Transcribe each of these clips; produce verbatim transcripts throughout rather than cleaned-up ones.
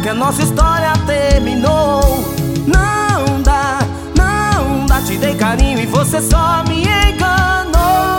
que a nossa história terminou. Não dá, não dá, te dei carinho e você só me enganou.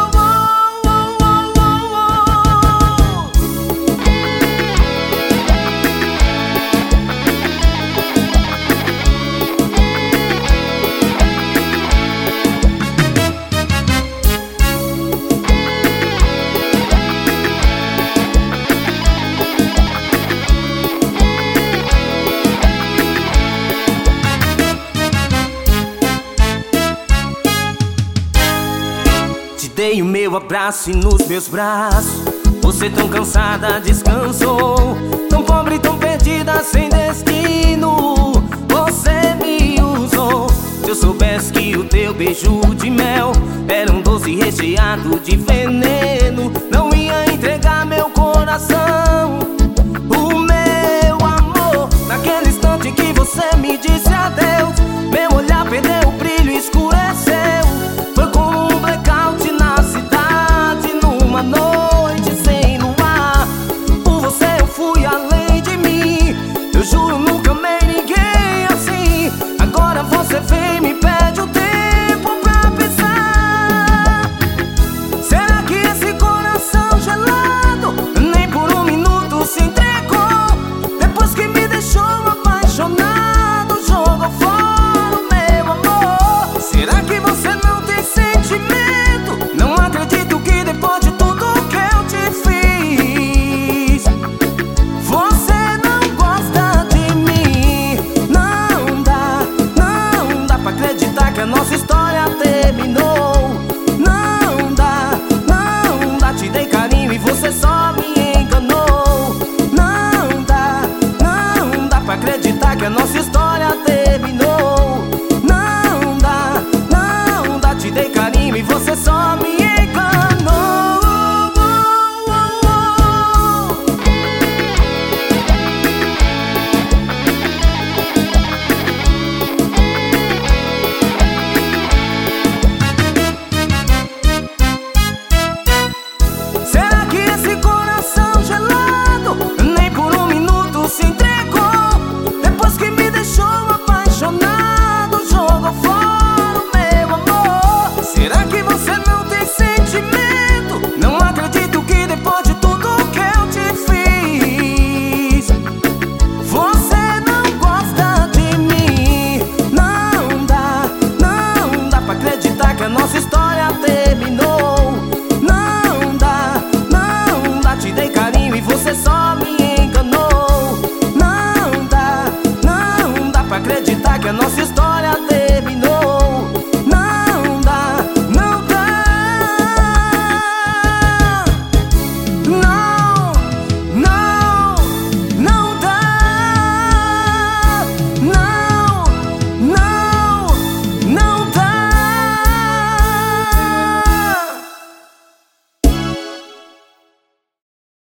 Dei o meu abraço e nos meus braços você tão cansada descansou. Tão pobre, tão perdida, sem destino, você me usou. Se eu soubesse que o teu beijo de mel era um doce recheado de veneno, não ia entregar meu coração, o meu amor. Naquele instante que você me disse adeus, meu olhar perdeu o brilho e escureceu. Foi como um blackout na cidade, numa noite sem luar. Por você eu fui além de mim, eu juro nunca amei ninguém assim. Agora você vem e me pede o tempo pra pensar. Será que esse coração gelado nem por um minuto se entregou? Depois que me deixou apaixonado, jogou fora o meu amor. Será que você não tem sentimento? Não acredito que depois de tudo que eu te fiz, você não gosta de mim. Não dá, não dá pra acreditar que a nossa história terminou. Não dá, não dá, te dei carinho e você só me enganou. Não dá, não dá pra acreditar que a nossa história terminou. Não dá, não dá, te dei carinho e você só me enganou. Será que esse coração gelado nem por um minuto se entregou? Depois que me deixou apaixonado, jogou fora o meu amor. Será que você não tem sentimento? Não acredito que depois de tudo que eu te fiz, você não gosta de mim. Não dá, não dá pra acreditar que a nossa história